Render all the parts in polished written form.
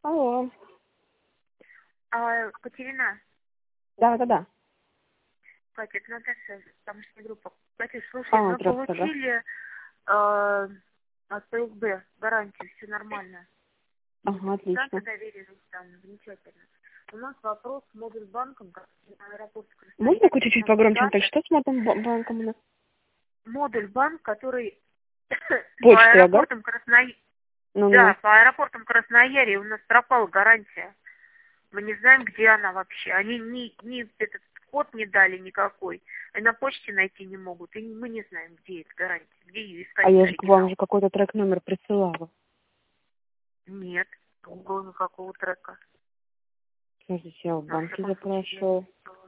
Алло. Катерина, Да. Катя, это Наташа, тамошняя группа. Катя, слушай, мы Здравствуйте, да. получили от ПСБ гарантию, все нормально. Ага, Сертификаты отлично. доверенности там, замечательно. У нас вопрос с модуль банком, как на аэропорте Можно Красноярск. чуть-чуть погромче, Наталья? Что с модулем банком у нас? Модуль банк, который по Почта, да? аэропортам Красноярска. Да, Ну-ну. по аэропортам Красноярья у нас пропала гарантия. Мы не знаем, где она вообще. Они ни этот код не дали никакой. И на почте найти не могут. И мы не знаем, где эта гарантия, где ее искать А я же к вам оригинал. же какой-то трек-номер присылала. Нет, не было никакого трека. Подождите, я в Во банке всяком случае, я не запрашивала. видела.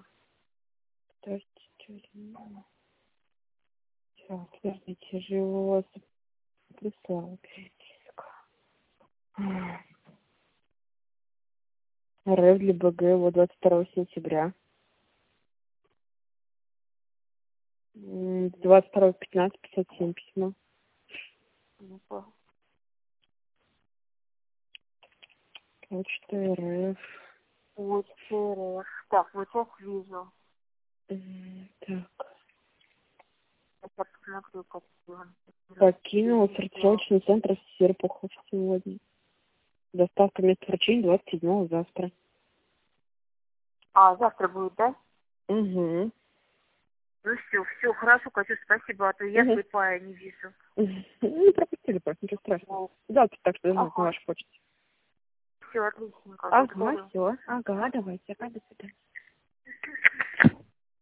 Подождите, же его вас прислала. РФ для БГ, вот 22 сентября. 22.15.57 письмо. Не поняла. Почта РФ. Вот, ЧРФ. Так, вот сейчас вижу. Так. Я сейчас посмотрю, как сделано. Покинула сортировочный центр Серпухов сегодня. Доставка мест вручения 27-го завтра. Завтра будет, да? Угу. Ну все, хорошо, Катя, спасибо, а то я слепая, не вижу. Ну, пропустили просто, ничего страшного. Завтра так что на вашей почте. Все, отличненько, Ага, благодарю. все. Ага, давайте. До свидания.